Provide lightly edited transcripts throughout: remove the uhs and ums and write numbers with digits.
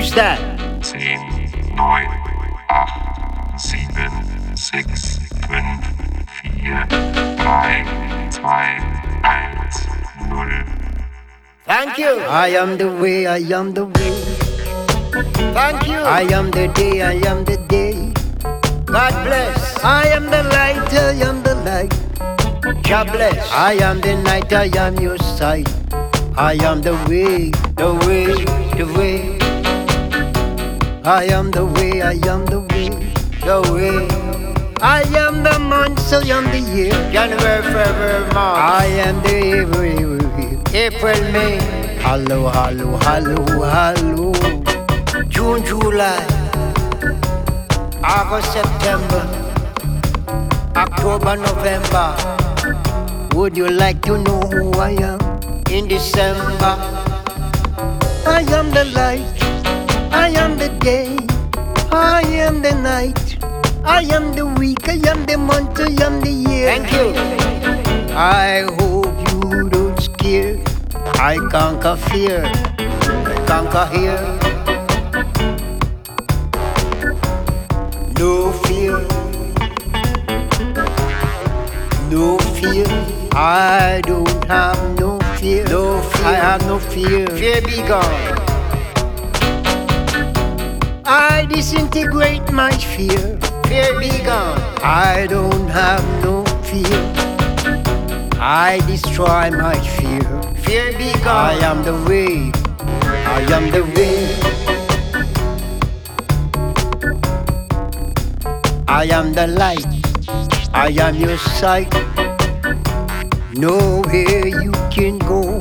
Who's that? 10, 9, 8, 7, 6, 5, 4, 3, 2, 1, 0. Thank you. I am the way, I am the way. Thank you. I am the day, I am the day. God bless. I am the light, I am the light. God bless. I am the night, I am your sight. I am the way, the way, the way. I am the way, I am the way, the way. I am the month, I am the year. January, February, March. I am the April, May. Hello, hello, hello, hello. June, July. August, September. October, November. Would you like to know who I am in December? I am the light, I am the day, I am the night, I am the week, I am the month, I am the year. Thank you. I hope you don't scare. I conquer fear, I conquer here. No fear, no fear. I don't have no fear, no fear. I have no fear. Fear be gone. I disintegrate my fear. Fear be gone. I don't have no fear. I destroy my fear. Fear be gone. I am the way. I am the way. I am the light. I am your sight. Nowhere you can go.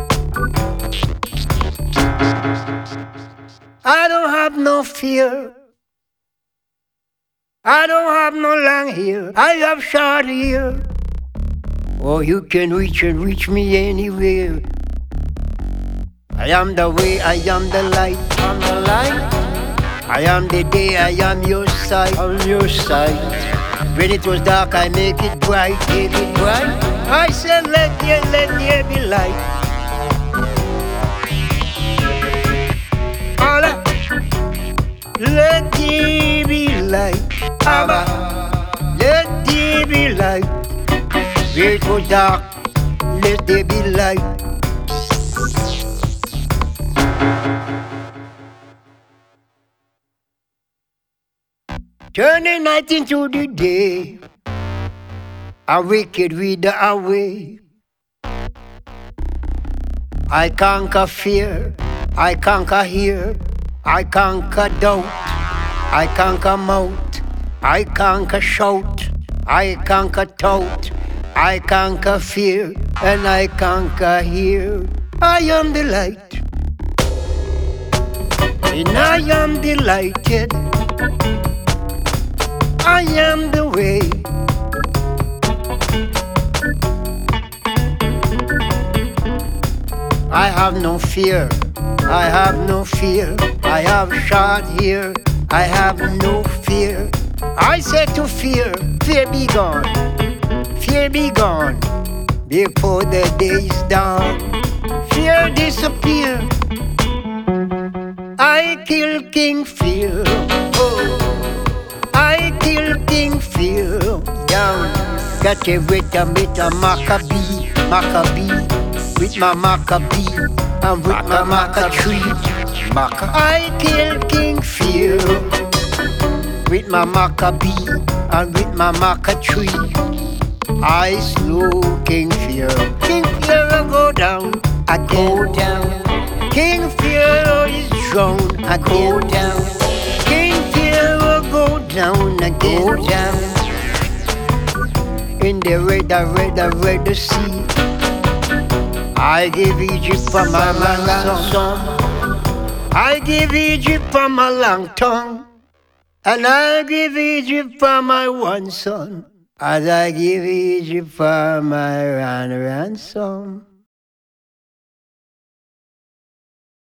I don't have no fear. I don't have no long hair. I have short hair. Oh, you can reach me anywhere. I am the way, I am the light. I'm the light. I am the day, I am your sight. I'm your sight. When it was dark, I make it bright, make it bright. I said, let there be light. Allah, let there be light. Abba, let there be light. When it was dark, let there be light. Turn the night into the day. A wicked reader away. I conquer fear. I conquer here. I conquer doubt. I conquer mouth. I conquer shout. I conquer tout. I conquer fear. And I conquer here. I am the light. And I am delighted. I am the way. I have no fear. I have no fear. I have short hair. I have no fear. I said to fear, fear be gone. Fear be gone before the day is done. Fear disappear. I kill King Fear. Oh. I kill King Fear down. Got it with a Maccabee, with my Maccabee and with my Maca tree. I kill King Fear with my Maccabee and with my Maca tree. I slew King Fear. King Fear I go down, I go down. King Fear is drowned, I go down. King Fear go down again. Go down in the red sea. I give Egypt for my ransom. I give Egypt for my long tongue. And I give Egypt for my one son. As I give Egypt for my ransom.